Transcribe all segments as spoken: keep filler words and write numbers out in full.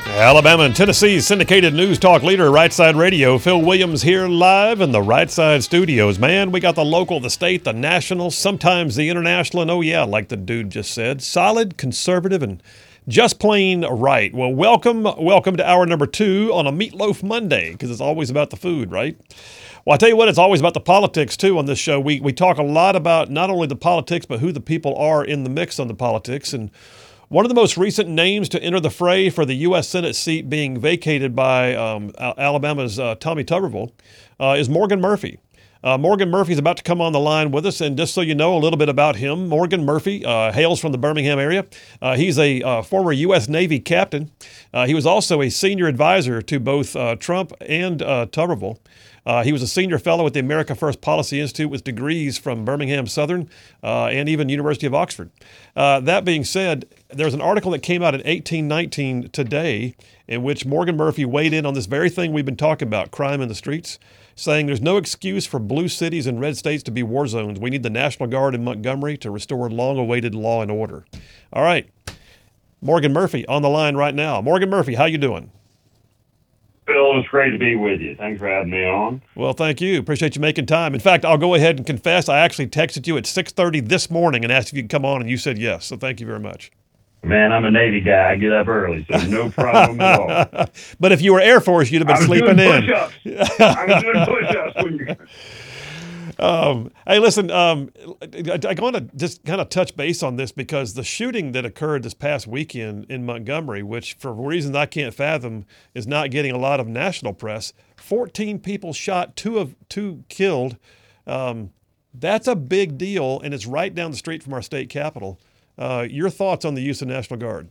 Alabama and Tennessee's syndicated news talk leader, Right Side Radio. Phil Williams here live in the Right Side studios. Man, we got the local, the state, the national, sometimes the international, and oh yeah, like the dude just said, solid, conservative, and just plain right. Well, welcome, welcome to hour number two on a Meatloaf Monday, because it's always about the food, right? Well, I tell you what, it's always about the politics, too, on this show. We we talk a lot about not only the politics, but who the people are in the mix on the politics. And one of the most recent names to enter the fray for the U S Senate seat being vacated by um, Alabama's uh, Tommy Tuberville uh, is Morgan Murphy. Uh, Morgan Murphy is about to come on the line with us, and just so you know a little bit about him, Morgan Murphy uh, hails from the Birmingham area. Uh, he's a uh, former U S Navy captain. Uh, he was also a senior advisor to both uh, Trump and uh, Tuberville. Uh, he was a senior fellow at the America First Policy Institute with degrees from Birmingham Southern uh, and even University of Oxford. Uh, that being said, there's an article that came out in eighteen nineteen today in which Morgan Murphy weighed in on this very thing we've been talking about, crime in the streets, saying there's no excuse for blue cities and red states to be war zones. We need the National Guard in Montgomery to restore long-awaited law and order. All right, Morgan Murphy on the line right now. Morgan Murphy, how you doing? Phil, it's great to be with you. Thanks for having me on. Well, thank you. Appreciate you making time. In fact, I'll go ahead and confess I actually texted you at six thirty this morning and asked if you could come on, and you said yes. So thank you very much. Man, I'm a Navy guy. I get up early, so no problem at all. But if you were Air Force, you'd have been I was sleeping doing in. Push-ups. I was doing push-ups when you... Um, hey, listen, um, I, I want to just kind of touch base on this because the shooting that occurred this past weekend in Montgomery, which for reasons I can't fathom is not getting a lot of national press, fourteen people shot, two of two killed. Um, that's a big deal, and it's right down the street from our state capitol. Uh, your thoughts on the use of National Guard?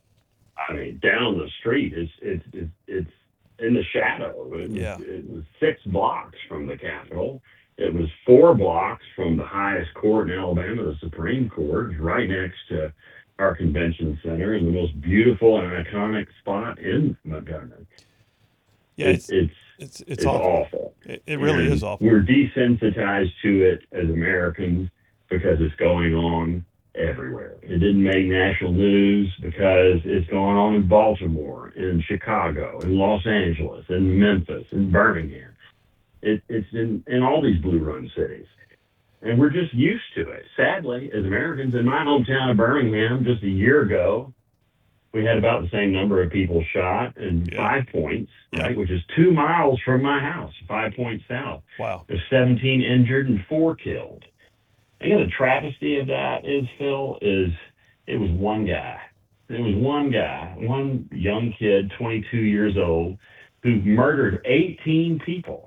I mean, down the street, it's it's it's, it's in the shadow. It was, Yeah. It was six blocks from the Capitol. It was four blocks from the highest court in Alabama, the Supreme Court, right next to our convention center in the most beautiful and iconic spot in Montgomery. Yeah, it's it's it's, it's, it's it's awful. awful. It, it really And is awful. We're desensitized to it as Americans because it's going on everywhere. It didn't make national news because it's going on in Baltimore, in Chicago, in Los Angeles, in Memphis, in Birmingham. It, it's in, in all these blue run cities. And we're just used to it. Sadly, as Americans, in my hometown of Birmingham, just a year ago, we had about the same number of people shot in Yeah. Five Points, Yeah. right, which is two miles from my house, Five Points South. Wow. There's seventeen injured and four killed. And, you know, the travesty of that is, Phil, is it was one guy. It was one guy, one young kid, twenty-two years old, who murdered eighteen people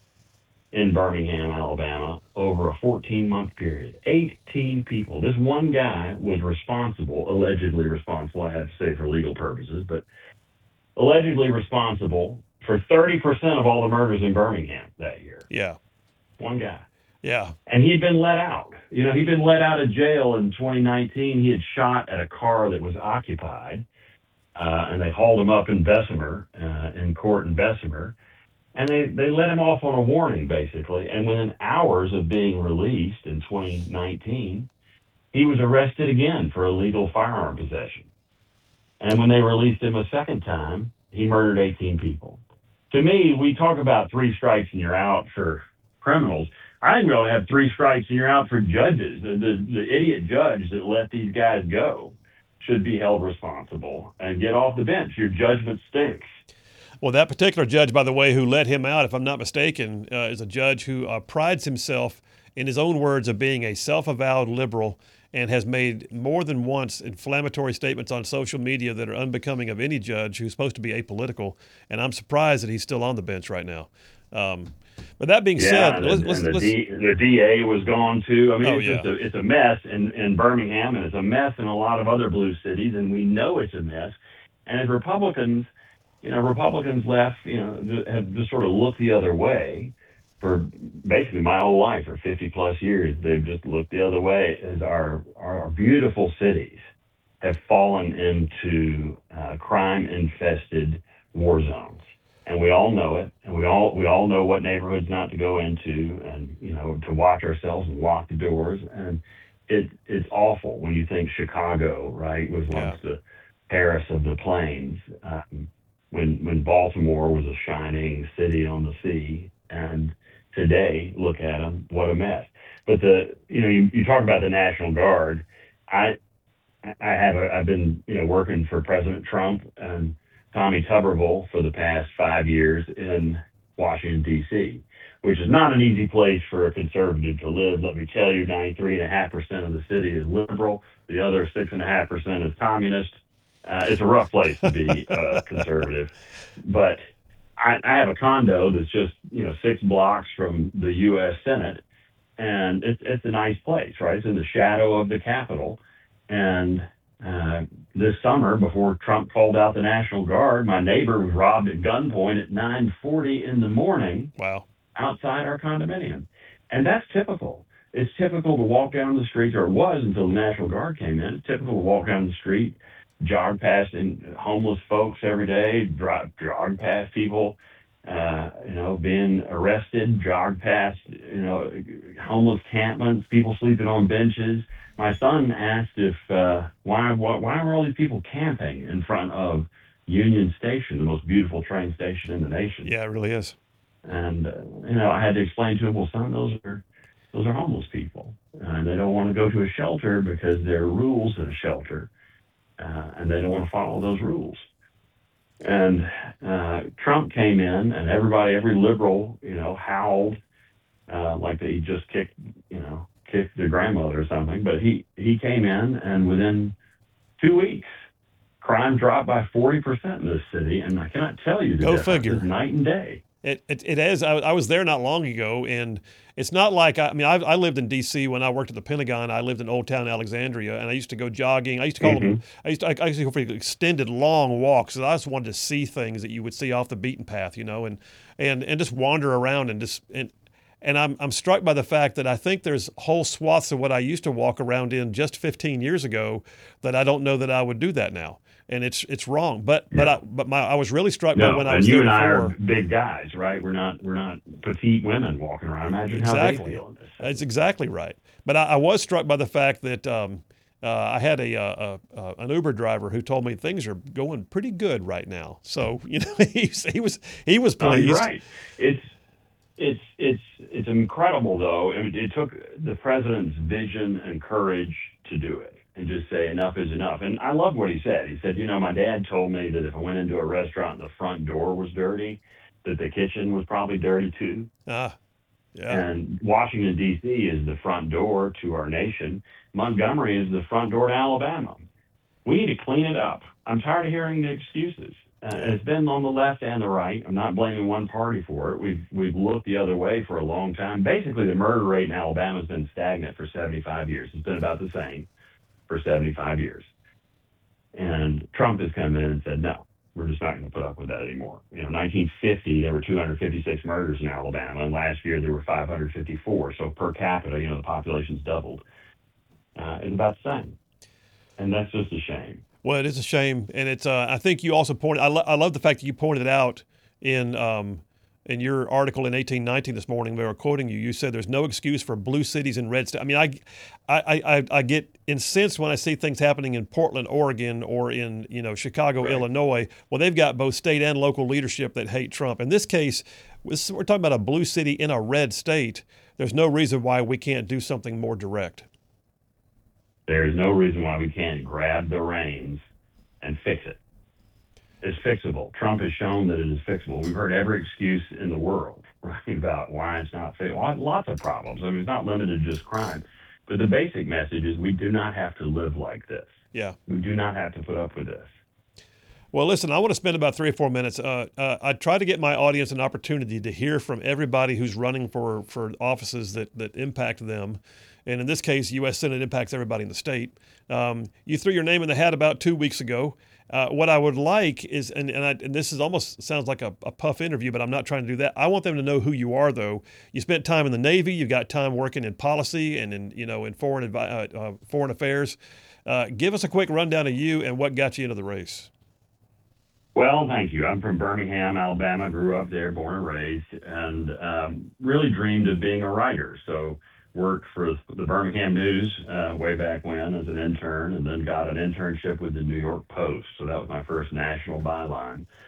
in Birmingham, Alabama, over a fourteen-month period. eighteen people. This one guy was responsible, allegedly responsible, I have to say for legal purposes, but allegedly responsible for thirty percent of all the murders in Birmingham that year. Yeah. One guy. Yeah. And he'd been let out. You know, he'd been let out of jail in twenty nineteen. He had shot at a car that was occupied, uh, and they hauled him up in Bessemer, uh, in court in Bessemer. And they, they let him off on a warning, basically. And within hours of being released in twenty nineteen, he was arrested again for illegal firearm possession. And when they released him a second time, he murdered eighteen people. To me, we talk about three strikes and you're out for criminals. I think we ought to have three strikes and you're out for judges. The, the, the idiot judge that let these guys go should be held responsible and get off the bench. Your judgment stinks. Well, that particular judge, by the way, who let him out, if I'm not mistaken, uh, is a judge who uh, prides himself, in his own words, of being a self-avowed liberal and has made more than once inflammatory statements on social media that are unbecoming of any judge who's supposed to be apolitical. And I'm surprised that he's still on the bench right now. Um, but that being Yeah, said, and, let's, and let's, the, let's, D, the D A was gone too. I mean, Oh, it's, yeah. just a, it's a mess in, in Birmingham, and it's a mess in a lot of other blue cities, and we know it's a mess. And as Republicans, you know, Republicans left, you know, have just sort of looked the other way for basically my whole life, for fifty plus years. They've just looked the other way as our, our beautiful cities have fallen into uh, crime-infested war zones. And we all know it, and we all we all know what neighborhoods not to go into, and you know, to watch ourselves and lock the doors. And it it's awful when you think Chicago, right, was once Yeah. the Paris of the plains. Um, when Baltimore was a shining city on the sea, and today, look at them, what a mess. But the, you know, you, you talk about the National Guard. I, I have, a, I've been, you know, working for President Trump and Tommy Tuberville for the past five years in Washington, D C, which is not an easy place for a conservative to live. Let me tell you, ninety-three point five percent of the city is liberal. The other six point five percent is communist. Uh, it's a rough place to be uh, conservative. But I, I have a condo that's just, you know, six blocks from the U S Senate, and it's, it's a nice place, right? It's in the shadow of the Capitol. And uh, this summer, before Trump called out the National Guard, my neighbor was robbed at gunpoint at nine forty in the morning. Wow. Outside our condominium. And that's typical. It's typical to walk down the street, or it was until the National Guard came in. It's typical to walk down the street, jog past in, homeless folks every day, drive, jog past people, uh, you know, being arrested, jog past, you know, homeless campments, people sleeping on benches. My son asked if, uh, why, why, why were all these people camping in front of Union Station, the most beautiful train station in the nation? Yeah, it really is. And, uh, you know, I had to explain to him, well, son, those are, those are homeless people. And they don't want to go to a shelter because there are rules at a shelter. Uh, and they don't want to follow those rules. And uh, Trump came in, and everybody, every liberal, you know, howled uh, like they just kicked, you know, kicked their grandmother or something. But he, he came in, and within two weeks, crime dropped by forty percent in this city. And I cannot tell you the Go difference. figure. It's night and day. It, it it is. I, I was there not long ago, and it's not like I, I mean I, I lived in D C when I worked at the Pentagon. I lived in Old Town Alexandria, and I used to go jogging. I used to call Mm-hmm. them. I used to I used to go for extended long walks. And I just wanted to see things that you would see off the beaten path, you know, and and and just wander around and just and. And I'm I'm struck by the fact that I think there's whole swaths of what I used to walk around in just fifteen years ago that I don't know that I would do that now. And it's it's wrong. But Yeah. but I but my I was really struck No, by when I and was you there and I before. are big guys, right? We're not we're not petite women walking around. Imagine how Exactly. they feel in this. That's exactly right. But I, I was struck by the fact that um, uh, I had a, uh uh an Uber driver who told me things are going pretty good right now. So you know he, he was he was No, pleased. you're right. It's it's it's it's incredible though. It, it took the president's vision and courage to do it and just say enough is enough. And I love what he said. He said, you know, my dad told me that if I went into a restaurant and the front door was dirty, that the kitchen was probably dirty too. Ah, yeah. And Washington, D C is the front door to our nation. Montgomery is the front door to Alabama. We need to clean it up. I'm tired of hearing the excuses. Uh, it's been on the left and the right. I'm not blaming one party for it. We've we've looked the other way for a long time. Basically, the murder rate in Alabama has been stagnant for seventy-five years. It's been about the same for seventy-five years. And Trump has come in and said, no, we're just not going to put up with that anymore. You know, nineteen fifty, there were two hundred fifty-six murders in Alabama, and last year there were five hundred fifty-four. So per capita, you know, the population's doubled. Uh, it's about the same. And that's just a shame. Well, it is a shame, and it's. Uh, I think you also pointed. I, lo- I love the fact that you pointed it out in um, in your article in eighteen nineteen this morning. We were quoting you. You said there's no excuse for blue cities and red states. I mean, I, I, I, I get incensed when I see things happening in Portland, Oregon, or in you know Chicago, Right. Illinois. Well, they've got both state and local leadership that hate Trump. In this case, we're talking about a blue city in a red state. There's no reason why we can't do something more direct. There is no reason why we can't grab the reins and fix it. It's fixable. Trump has shown that it is fixable. We've heard every excuse in the world, right, about why it's not fixable. Lots of problems. I mean, it's not limited to just crime. But the basic message is we do not have to live like this. Yeah. We do not have to put up with this. Well, listen, I want to spend about three or four minutes. Uh, uh, I try to get my audience an opportunity to hear from everybody who's running for, for offices that, that impact them. And in this case, U S Senate impacts everybody in the state. Um, you threw your name in the hat about two weeks ago. Uh, what I would like is, and and, I, and this is almost sounds like a, a puff interview, but I'm not trying to do that. I want them to know who you are, though. You spent time in the Navy. You've got time working in policy and in you know in foreign advi- uh, uh, foreign affairs. Uh, give us a quick rundown of you and what got you into the race. Well, thank you. I'm from Birmingham, Alabama. Grew up there, born and raised, and um, really dreamed of being a writer. So worked for the Birmingham News uh, way back when as an intern, and then got an internship with the New York Post. So that was my first national byline.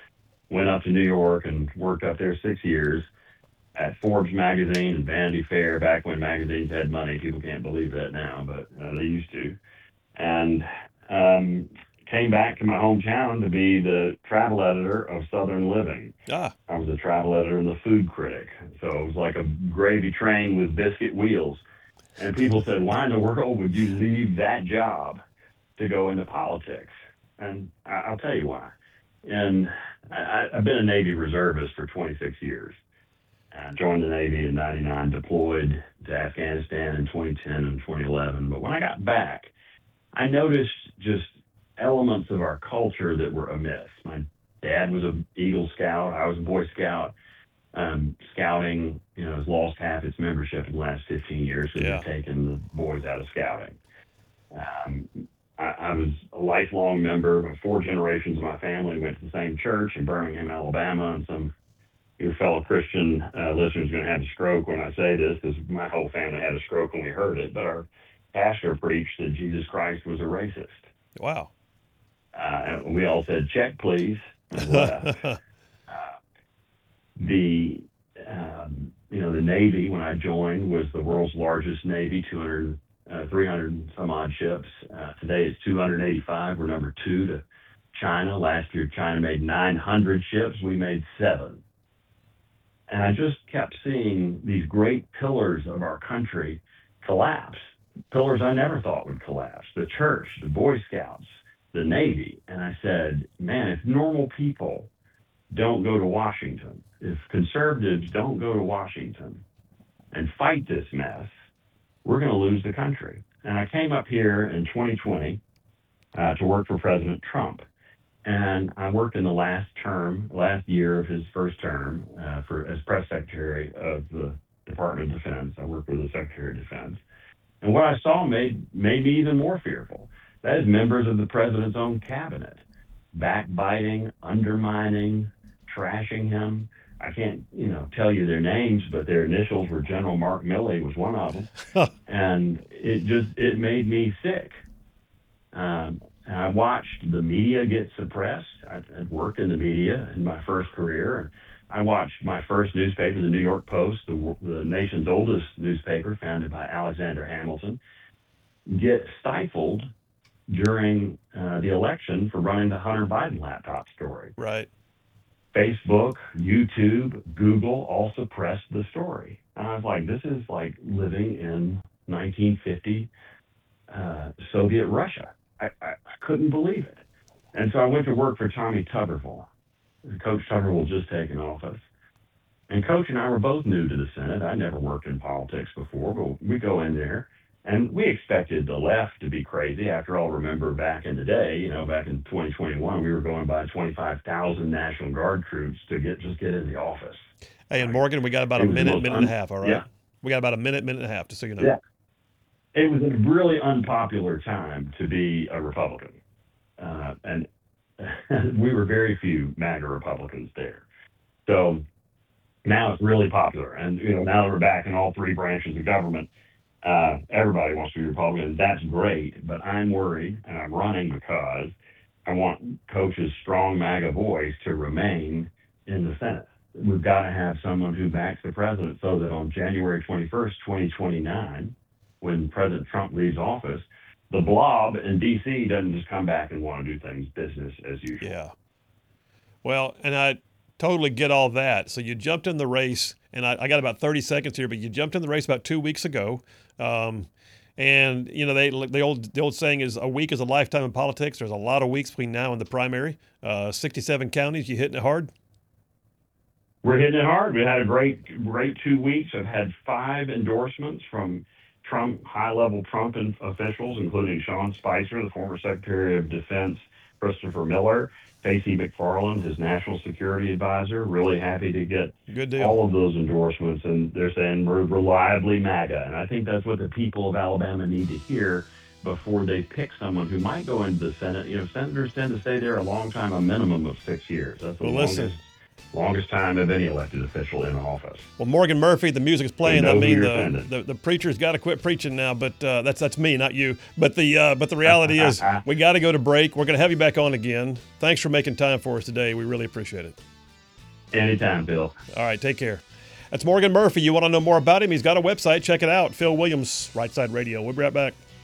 went up to New York and worked up there six years at Forbes magazine and Vanity Fair, back when magazines had money. People can't believe that now, but uh, they used to. And um, came back to my hometown to be the travel editor of Southern Living. Ah. I was a travel editor and the food critic. So it was like a gravy train with biscuit wheels. And people said, why in the world would you leave that job to go into politics? And I, I'll tell you why. And I, I've been a Navy reservist for twenty-six years. I joined the Navy in ninety-nine, deployed to Afghanistan in twenty ten and twenty eleven. But when I got back, I noticed just elements of our culture that were amiss. My dad was an Eagle Scout. I was a Boy Scout. Um, scouting, you know, has lost half its membership in the last fifteen years because Yeah. they've taken the boys out of scouting. Um, I, I was a lifelong member. Four generations of my family went to the same church in Birmingham, Alabama, and some your fellow Christian uh, listeners are going to have a stroke when I say this, because my whole family had a stroke when we heard it. But our pastor preached that Jesus Christ was a racist. Wow. Uh, and we all said, check, please, and left. uh, the, um, you know, the Navy, when I joined, was the world's largest Navy, two hundred, uh, three hundred some odd ships. Uh, today it's two hundred eighty-five. We're number two to China. Last year, China made nine hundred ships. We made seven. And I just kept seeing these great pillars of our country collapse, pillars I never thought would collapse, the church, the Boy Scouts, the Navy. And I said, man, if normal people don't go to Washington, if conservatives don't go to Washington and fight this mess, we're going to lose the country. And I came up here in twenty twenty uh, to work for President Trump. And I worked in the last term, last year of his first term, uh, for as press secretary of the Department of Defense. I worked with the Secretary of Defense. And what I saw made, made me even more fearful. That is members of the president's own cabinet, backbiting, undermining, trashing him. I can't, you know, tell you their names, but their initials were General Mark Milley was one of them. And it just, it made me sick. Um, And I watched the media get suppressed. I had worked in the media in my first career. I watched my first newspaper, the New York Post, the, the nation's oldest newspaper, founded by Alexander Hamilton, get stifled during uh, the election for running the Hunter Biden laptop story. Right. Facebook, YouTube, Google all suppressed the story. And I was like, this is like living in nineteen fifty uh, Soviet Russia. I, I, I couldn't believe it. And so I went to work for Tommy Tuberville. Coach Tuberville just taken office. And Coach and I were both new to the Senate. I never worked in politics before, but we go in there, and we expected the left to be crazy. After all, remember back in the day, you know, back in twenty twenty-one, we were going by twenty-five thousand National Guard troops to get just get in the office. Hey, and Morgan, we got about a minute, minute and a half, all right? Yeah. We got about a minute, minute and a half, just so you know. Yeah. It was a really unpopular time to be a Republican. Uh, and we were very few MAGA Republicans there. So now it's really popular. And, you know, now that we're back in all three branches of government, uh, everybody wants to be Republican. That's great. But I'm worried, and I'm running because I want Coach's strong MAGA voice to remain in the Senate. We've got to have someone who backs the president so that on January twenty-first, twenty twenty-nine, when President Trump leaves office, the blob in D C doesn't just come back and want to do things business as usual. Yeah. Well, and I totally get all that. So you jumped in the race, and I, I got about thirty seconds here, but you jumped in the race about two weeks ago. Um, and, you know, they the old the old saying is a week is a lifetime in politics. There's a lot of weeks between now and the primary. Uh, sixty-seven counties, you hitting it hard? We're hitting it hard. We had a great, great two weeks. I've had five endorsements from Trump, high-level Trump officials, including Sean Spicer, the former Secretary of Defense, Christopher Miller, Stacey McFarland, his national security advisor. Really happy to get Good deal. all of those endorsements, and they're saying we're reliably MAGA. And I think that's what the people of Alabama need to hear before they pick someone who might go into the Senate. You know, senators tend to stay there a long time, a minimum of six years. That's the Well, longest, listen. longest time of any elected official in office. Well, Morgan Murphy, the music's playing. know I who mean, you're the, offended. the the preacher's got to quit preaching now, but uh, that's that's me, not you. But the uh, but the reality is, we got to go to break. We're going to have you back on again. Thanks for making time for us today. We really appreciate it. Anytime, Phil. All right, take care. That's Morgan Murphy. You want to know more about him? He's got a website. Check it out. Phil Williams, Right Side Radio. We'll be right back.